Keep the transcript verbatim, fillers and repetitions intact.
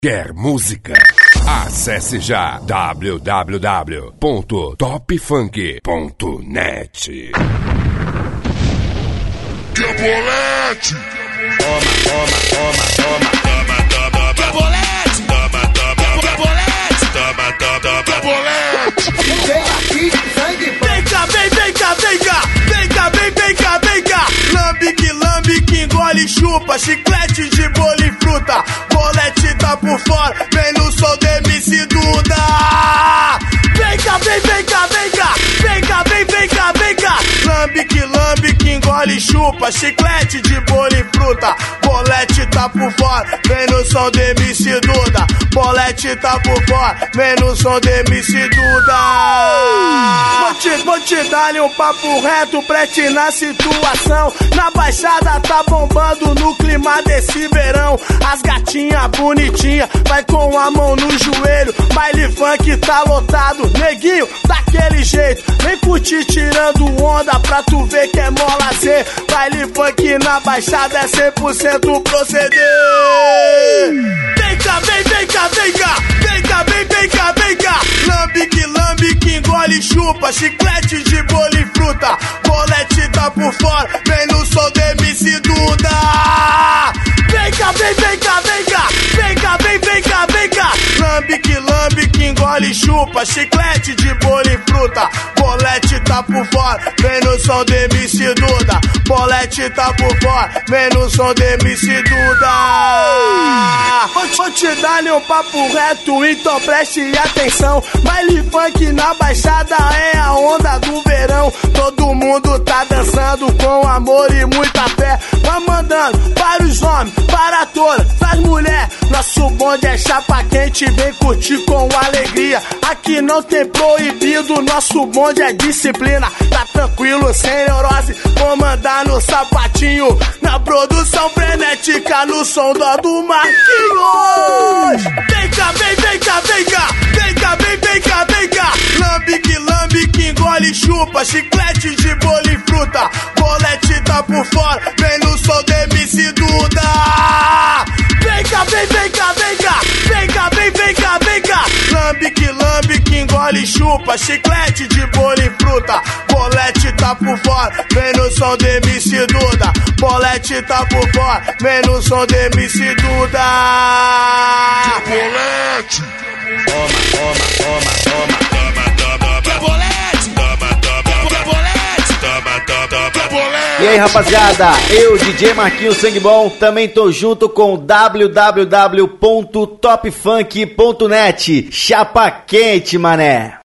Quer música? Acesse já w w w ponto top funk ponto net. Que bolete! Toma, toma, toma, toma, toma, toma, Que bolete! toma, toma, Que bolete! toma, toma, Que bolete! Vem aqui, sangue, Vem cá, vem, vem cá, vem cá, vem cá, vem, vem cá, vem cá. Lambe que lambe, que engole, chupa, chiclete de bolo e fruta. Bolete tá por fora, vem no som do M C Duda. Vem cá, vem, vem cá, vem cá, vem cá, vem, vem cá, vem cá. Lambe que lambe, que engole, chupa, chiclete de bolo e fruta. Bolete tá por fora, vem no som do M C Duda. Bolete tá por fora, vem no som do M C Duda. Vou te, vou te dar um papo reto, preste na situação. Na baixada tá bombando no clima desse verão. As gatinhas bonitinhas, vai com a mão no joelho. Baile funk tá lotado, neguinho, daquele jeito. Vem curtir tirando onda pra tu ver que é mó lazer. Baile funk na baixada é cem por cento proceder. Vem cá, vem, vem cá, vem cá, vem cá, vem, vem cá, vem cá. Lambe que lambe, que engole, chupa, chiclete de bolo e fruta. Bolete tá por fora, vem no som do M C Duda. Vem cá, vem, vem cá, vem cá, vem cá, vem, vem cá, vem cá. Lambe que lambe, que engole, chupa, chiclete de bolo e fruta. Bolete tá por fora, vem no som do M C Duda. Bolete tá por fora, vem no som do M C Duda. Vou, vou te dar um papo reto, então preste atenção. Baile funk na baixada é a onda do verão. Todo mundo tá dançando com amor e muita fé. Vai mandando para os homens, para todas as mulheres. Nosso bonde é chapa quente, vem curtir com alegria. Aqui não tem proibido, nosso bonde é disciplina. Tá tranquilo, sem neurose, vou mandar no sapatinho. Na produção frenética, no som dó do Marquinhos. Vem cá, vem, vem cá, vem cá, vem cá, vem, vem cá, vem cá. Lambe que lambe, que engole, chupa, chiclete de bolo e fruta. Bolete tá por fora, vem no som do M C Duda. Vem cá, vem, vem cá, vem cá, vem cá, vem, vem cá, vem cá. Lambe que lambe, que engole, chupa, chiclete de bolo e fruta. Bolete tá por fora, vem no som do M C Duda. Bolete tá por fora, vem no som do M C Duda. Que bolete! toma, toma, toma, toma, toma, toma, Que bolete! toma, toma, Que bolete! toma, toma, Que bolete! E aí, rapaziada, eu, D J Marquinhos Sangue Bom, também tô junto com w w w ponto top funk ponto net. Chapa quente, mané.